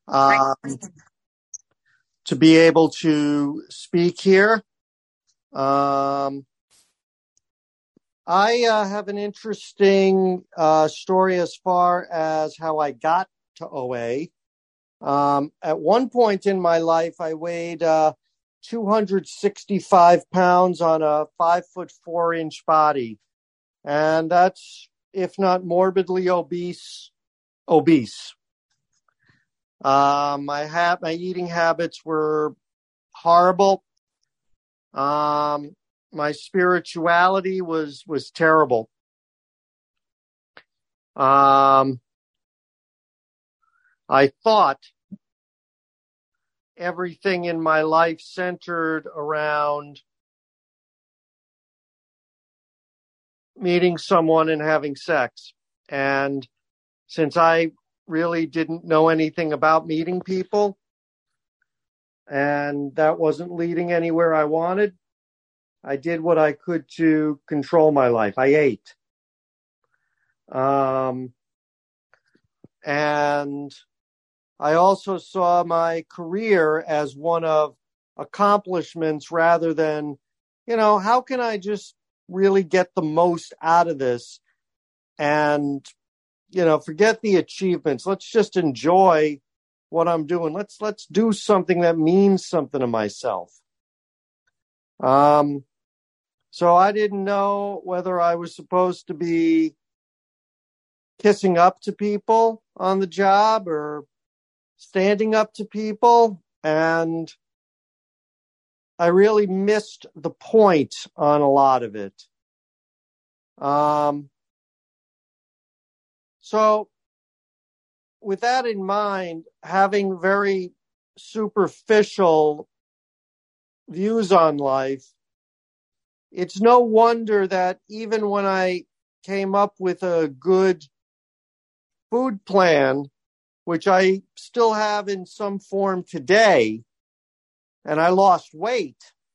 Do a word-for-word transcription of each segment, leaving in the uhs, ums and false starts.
um, to be able to speak here. Um, I uh, have an interesting uh, story as far as how I got to O A. Um, at one point in my life, I weighed uh, two hundred sixty-five pounds on a five foot four inch body. And that's, if not morbidly obese, obese. Um, my ha- my eating habits were horrible. Um, my spirituality was, was terrible. Um, I thought everything in my life centered around meeting someone and having sex. And since I really didn't know anything about meeting people, and that wasn't leading anywhere I wanted, I did what I could to control my life. I ate. Um, and I also saw my career as one of accomplishments rather than, you know, how can I just really get the most out of this and, you know, forget the achievements. Let's just enjoy what I'm doing. Let's, let's do something that means something to myself. Um, so I didn't know whether I was supposed to be kissing up to people on the job or standing up to people. And I really missed the point on a lot of it. Um, so with that in mind, having very superficial views on life, it's no wonder that even when I came up with a good food plan, which I still have in some form today, and I lost weight,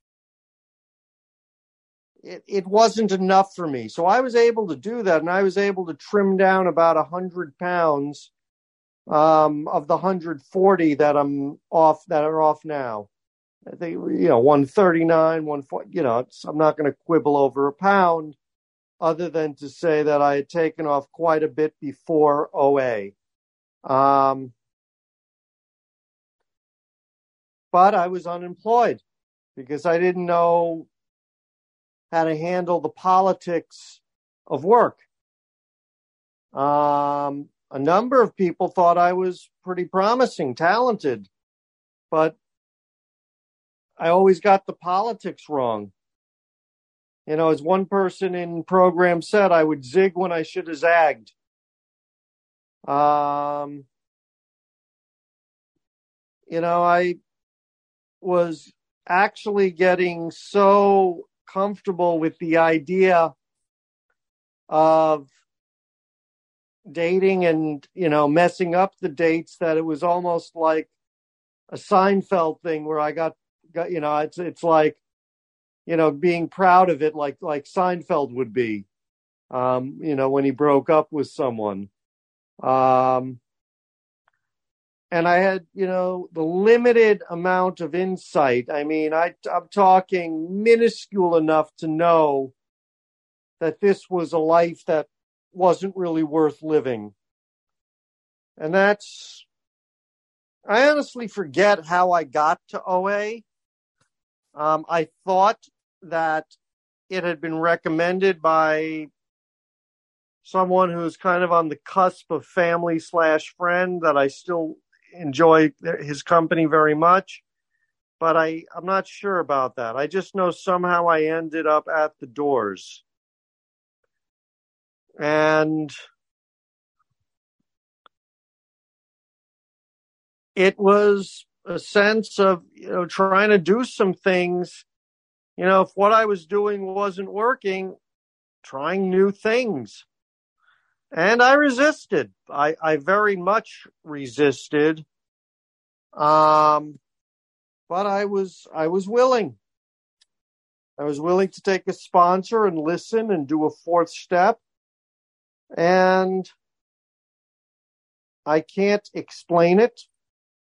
it, it wasn't enough for me. So I was able to do that, and I was able to trim down about one hundred pounds um, of the one hundred forty that I'm off, that are off now. I think, you know, one thirty-nine, one forty, you know, it's, I'm not going to quibble over a pound, other than to say that I had taken off quite a bit before O A. Um, but I was unemployed because I didn't know how to handle the politics of work. Um, a number of people thought I was pretty promising, talented, but I always got the politics wrong. You know, as one person in program said, I would zig when I should have zagged. Um, you know, I was actually getting so comfortable with the idea of dating and, you know, messing up the dates that it was almost like a Seinfeld thing where I got, got you know, it's it's like, you know, being proud of it like like Seinfeld would be, um, you know, when he broke up with someone. Um, and I had, you know, the limited amount of insight. I mean, I, I'm talking minuscule enough to know that this was a life that wasn't really worth living. And that's, I honestly forget how I got to O A. Um, I thought that it had been recommended by someone who's kind of on the cusp of family slash friend that I still enjoy his company very much, but I, I'm not sure about that. I just know somehow I ended up at the doors. And it was a sense of, you know, trying to do some things. You know, if what I was doing wasn't working, trying new things. And I resisted. I, I very much resisted. Um, but I was, I was willing. I was willing to take a sponsor and listen and do a fourth step. And I can't explain it.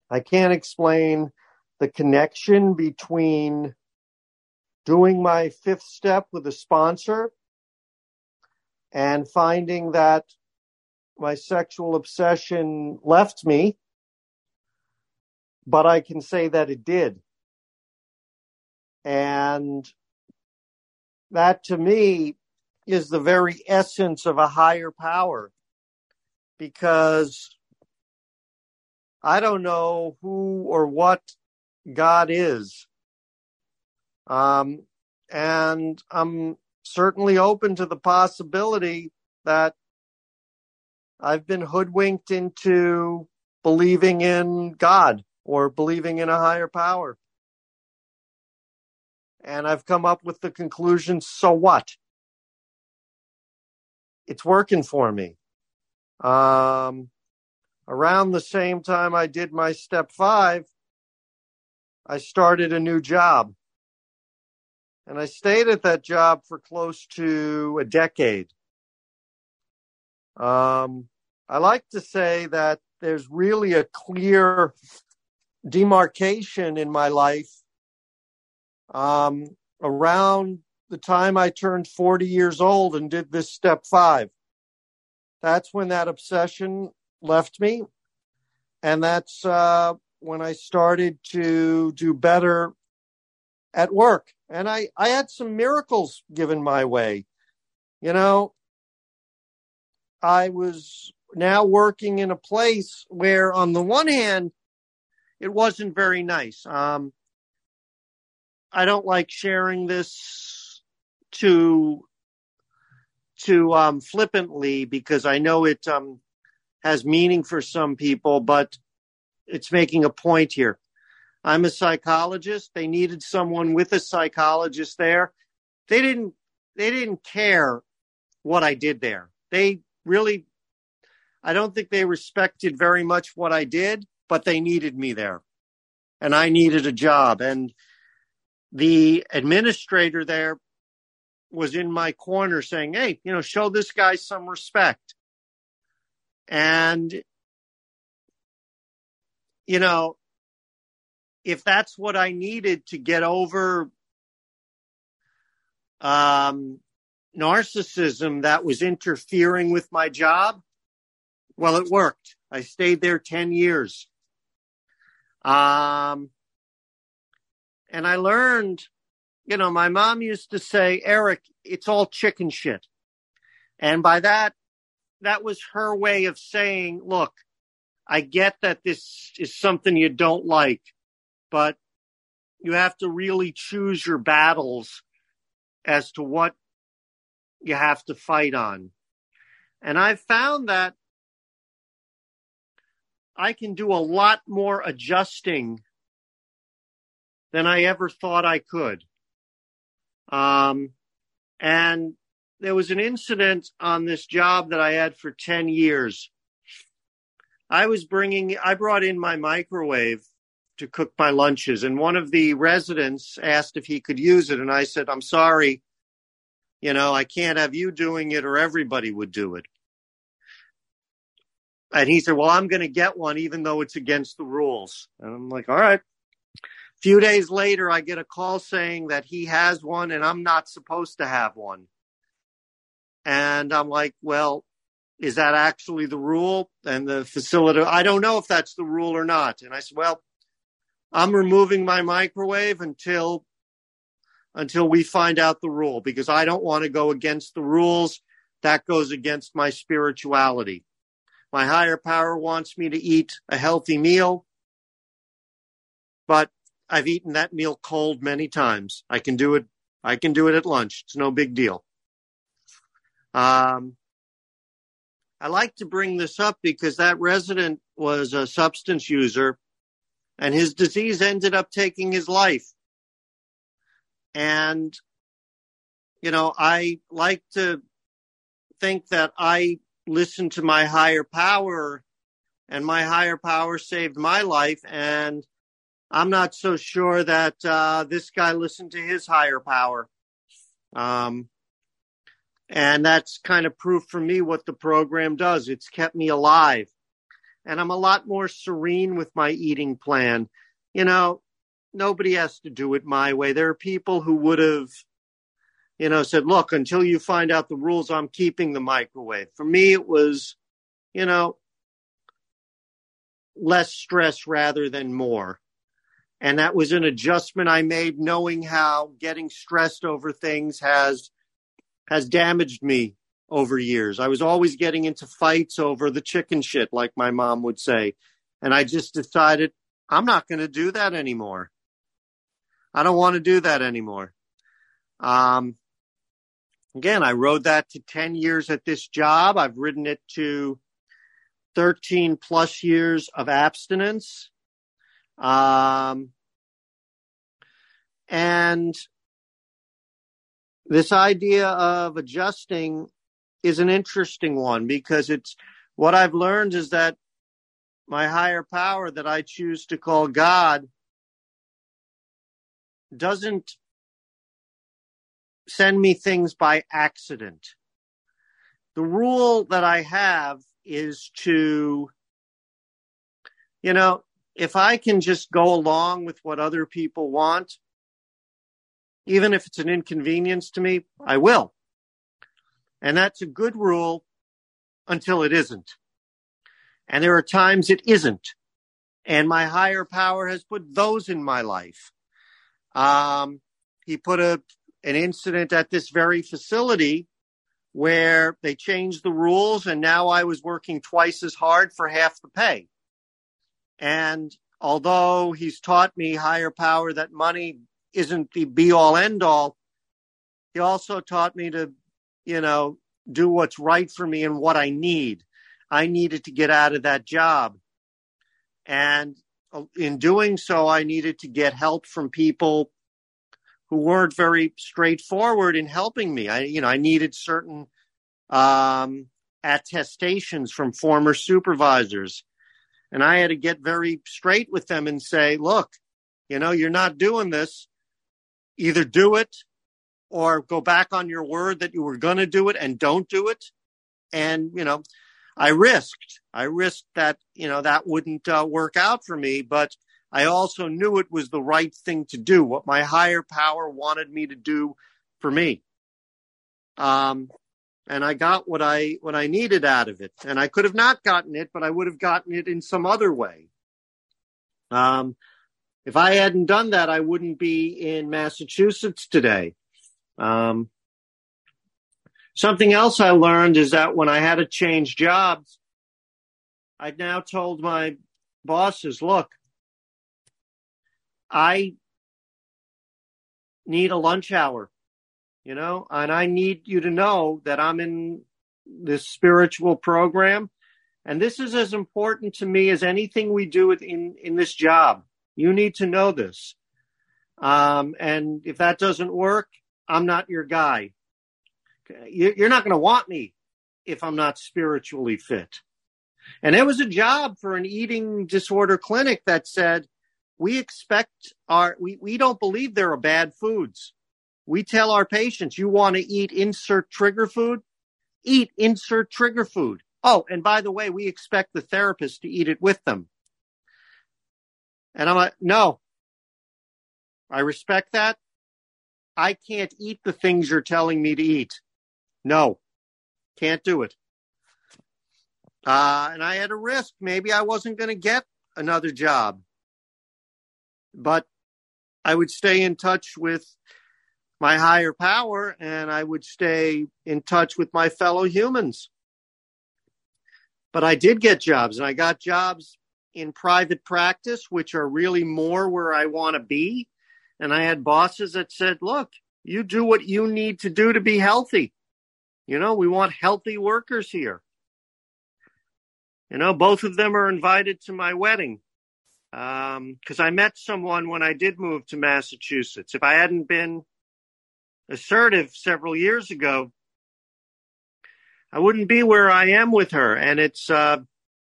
I can't explain the connection between doing my fifth step with a sponsor and finding that my sexual obsession left me, but I can say that it did. And that to me is the very essence of a higher power, because I don't know who or what God is. Um, and I'm certainly open to the possibility that I've been hoodwinked into believing in God or believing in a higher power. And I've come up with the conclusion, so what? It's working for me. Um, around the same time I did my step five, I started a new job. And I stayed at that job for close to a decade. Um, I like to say that there's really a clear demarcation in my life um, around the time I turned forty years old and did this step five. That's when that obsession left me. And that's uh, when I started to do better at work. And I, I had some miracles given my way. You know, I was now working in a place where, on the one hand, it wasn't very nice. Um, I don't like sharing this too, too um, flippantly, because I know it um, has meaning for some people, but it's making a point here. I'm a psychologist. They needed someone with a psychologist there. They didn't, they didn't care what I did there. They really, I don't think they respected very much what I did, but they needed me there. And I needed a job. And the administrator there was in my corner saying, hey, you know, show this guy some respect. And, you know, if that's what I needed to get over um, narcissism that was interfering with my job, well, it worked. I stayed there ten years. Um, and I learned, you know, my mom used to say, Eric, it's all chicken shit. And by that, that was her way of saying, look, I get that this is something you don't like, but you have to really choose your battles as to what you have to fight on. And I've found that I can do a lot more adjusting than I ever thought I could. Um, and there was an incident on this job that I had for ten years. I was bringing, I brought in my microwave to cook my lunches, and one of the residents asked if he could use it. And I said, I'm sorry, you know, I can't have you doing it or everybody would do it. And he said, well, I'm going to get one even though it's against the rules. And I'm like, all right. A few days later, I get a call saying that he has one and I'm not supposed to have one. And I'm like, well, is that actually the rule? And the facility, I don't know if that's the rule or not. And I said, well, I'm removing my microwave until until we find out the rule, because I don't want to go against the rules. That goes against my spirituality. My higher power wants me to eat a healthy meal, but I've eaten that meal cold many times. I can do it. I can do it at lunch. It's no big deal. Um, I like to bring this up because that resident was a substance user and his disease ended up taking his life. And, you know, I like to think that I listened to my higher power and my higher power saved my life. And I'm not so sure that uh, this guy listened to his higher power. Um, and that's kind of proof for me what the program does. It's kept me alive. And I'm a lot more serene with my eating plan. You know, nobody has to do it my way. There are people who would have, you know, said, look, until you find out the rules, I'm keeping the microwave. For me, it was, you know, less stress rather than more. And that was an adjustment I made, knowing how getting stressed over things has has damaged me over years. I was always getting into fights over the chicken shit, like my mom would say. And I just decided I'm not going to do that anymore. I don't want to do that anymore. Um, again, I rode that to ten years at this job. I've ridden it to thirteen plus years of abstinence. Um, and this idea of adjusting is an interesting one, because it's what I've learned is that my higher power that I choose to call God doesn't send me things by accident. The rule that I have is to, you know, if I can just go along with what other people want, even if it's an inconvenience to me, I will. And that's a good rule until it isn't. And there are times it isn't. And my higher power has put those in my life. Um, he put a an incident at this very facility where they changed the rules, and now I was working twice as hard for half the pay. And although he's taught me, higher power, that money isn't the be-all, end-all, he also taught me to, you know, do what's right for me and what I need. I needed to get out of that job. And in doing so, I needed to get help from people who weren't very straightforward in helping me. I, you know, I needed certain um, attestations from former supervisors. And I had to get very straight with them and say, look, you know, you're not doing this. Either do it or go back on your word that you were going to do it and don't do it. And, you know, I risked. I risked that, you know, that wouldn't uh, work out for me, but I also knew it was the right thing to do, what my higher power wanted me to do for me. Um, and I got what I what I needed out of it. And I could have not gotten it, but I would have gotten it in some other way. Um, if I hadn't done that, I wouldn't be in Massachusetts today. Um, something else I learned is that when I had to change jobs, I'd now told my bosses, look, I need a lunch hour, you know, and I need you to know that I'm in this spiritual program. And this is as important to me as anything we do in, in this job. You need to know this. Um, and if that doesn't work, I'm not your guy. You're not going to want me if I'm not spiritually fit. And there was a job for an eating disorder clinic that said, we expect our, we, we don't believe there are bad foods. We tell our patients, you want to eat insert trigger food? Eat insert trigger food. Oh, and by the way, we expect the therapist to eat it with them. And I'm like, no, I respect that. I can't eat the things you're telling me to eat. No, can't do it. Uh, and I had a risk. Maybe I wasn't going to get another job. But I would stay in touch with my higher power, and I would stay in touch with my fellow humans. But I did get jobs, and I got jobs in private practice, which are really more where I want to be. And I had bosses that said, look, you do what you need to do to be healthy. You know, we want healthy workers here. You know, both of them are invited to my wedding. Um, because I met someone when I did move to Massachusetts. If I hadn't been assertive several years ago, I wouldn't be where I am with her. And it's, uh,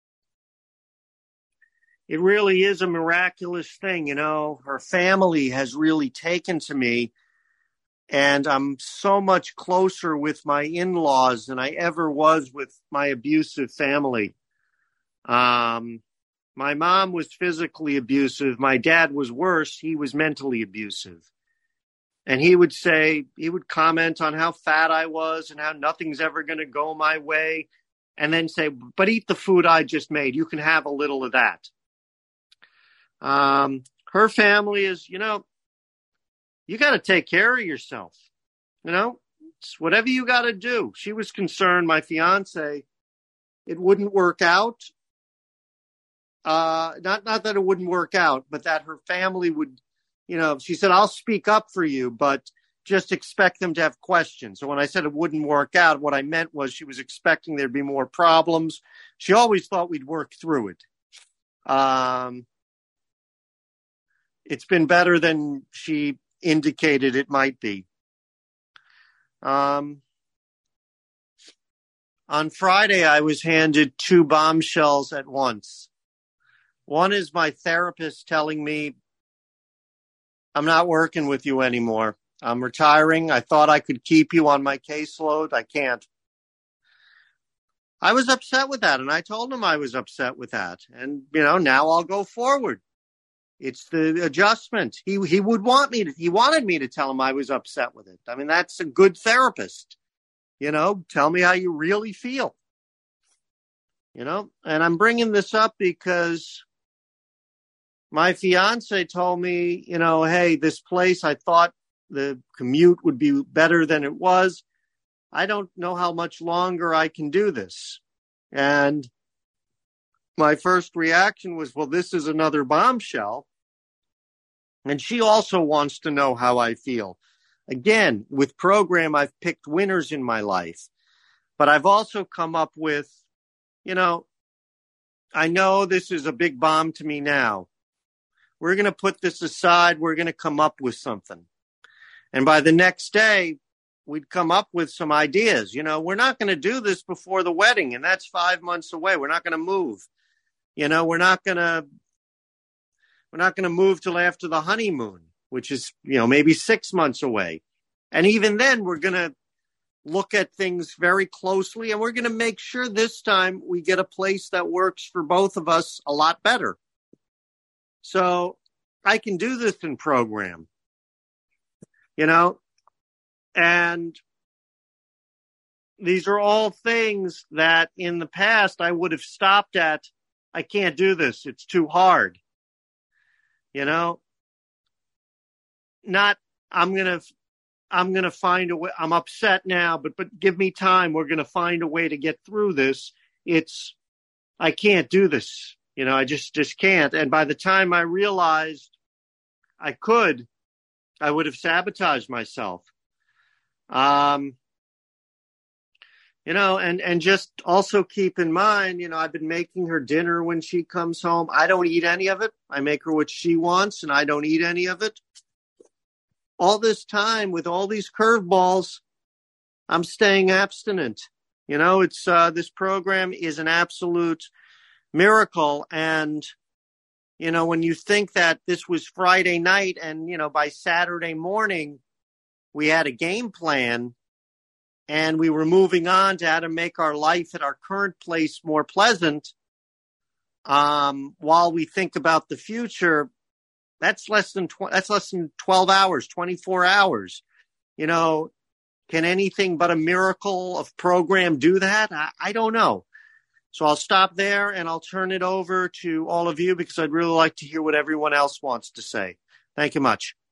it really is a miraculous thing. You know, her family has really taken to me, and I'm so much closer with my in-laws than I ever was with my abusive family. Um, my mom was physically abusive. My dad was worse. He was mentally abusive. And he would say, he would comment on how fat I was and how nothing's ever going to go my way. And then say, but eat the food I just made. You can have a little of that. Um, her family is, you know, you got to take care of yourself. You know, it's whatever you got to do. She was concerned, my fiance, it wouldn't work out. Uh, not, not that it wouldn't work out, but that her family would, you know, she said, I'll speak up for you, but just expect them to have questions. So when I said it wouldn't work out, what I meant was she was expecting there'd be more problems. She always thought we'd work through it. Um, it's been better than she indicated it might be. Um, on Friday, I was handed two bombshells at once. One is my therapist telling me, I'm not working with you anymore. I'm retiring. I thought I could keep you on my caseload. I can't. I was upset with that, and I told him I was upset with that. And, you know, now I'll go forward. It's the adjustment. He he would want me to, he wanted me to tell him I was upset with it. I mean, that's a good therapist. You know, tell me how you really feel. You know, and I'm bringing this up because my fiance told me, you know, hey, this place, I thought the commute would be better than it was. I don't know how much longer I can do this. And my first reaction was, well, this is another bombshell. And she also wants to know how I feel. Again, with program, I've picked winners in my life. But I've also come up with, you know, I know this is a big bomb to me now. We're going to put this aside. We're going to come up with something. And by the next day, we'd come up with some ideas. You know, we're not going to do this before the wedding, and that's five months away. We're not going to move. You know, we're not going to, we're not going to move till after the honeymoon, which is, you know, maybe six months away. And even then, we're going to look at things very closely, and we're going to make sure this time we get a place that works for both of us a lot better. So I can do this in program, you know, and these are all things that in the past I would have stopped at. I can't do this. It's too hard. You know, not, I'm going to, I'm going to find a way. I'm upset now, but, but give me time. We're going to find a way to get through this. It's, I can't do this. You know, I just, just can't. And by the time I realized I could, I would have sabotaged myself. Um, you know, and, and just also keep in mind, you know, I've been making her dinner when she comes home. I don't eat any of it. I make her what she wants, and I don't eat any of it. All this time with all these curveballs, I'm staying abstinent. You know, it's, uh, this program is an absolute miracle. And, you know, when you think that this was Friday night and, you know, by Saturday morning, we had a game plan and we were moving on to how to make our life at our current place more pleasant. Um, while we think about the future, that's less than, tw- that's less than twelve hours, twenty-four hours. You know, can anything but a miracle of program do that? I, I don't know. So I'll stop there and I'll turn it over to all of you because I'd really like to hear what everyone else wants to say. Thank you much.